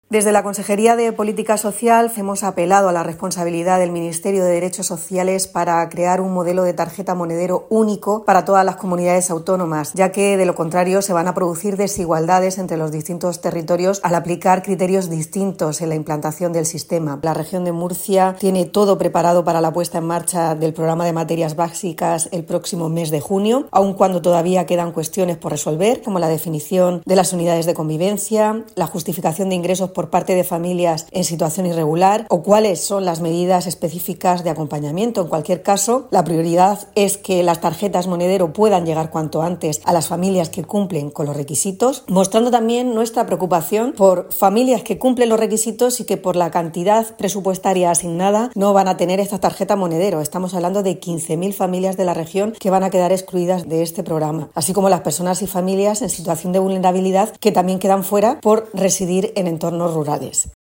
Desde la Consejería de Política Social hemos apelado a la responsabilidad del Ministerio de Derechos Sociales para crear un modelo de tarjeta monedero único para todas las comunidades autónomas, ya que de lo contrario se van a producir desigualdades entre los distintos territorios al aplicar criterios distintos en la implantación del sistema. La región de Murcia tiene todo preparado para la puesta en marcha del programa de materias básicas el próximo mes de junio, aun cuando todavía quedan cuestiones por resolver, como la definición de las unidades de convivencia, la justificación de ingresos por parte de familias en situación irregular o cuáles son las medidas específicas de acompañamiento. En cualquier caso, la prioridad es que las tarjetas monedero puedan llegar cuanto antes a las familias que cumplen con los requisitos, mostrando también nuestra preocupación por familias que cumplen los requisitos y que por la cantidad presupuestaria asignada no van a tener esta tarjeta monedero. Estamos hablando de 15.000 familias de la región que van a quedar excluidas de este programa, así como las personas y familias en situación de vulnerabilidad que también quedan fuera por residir en entornos rurales.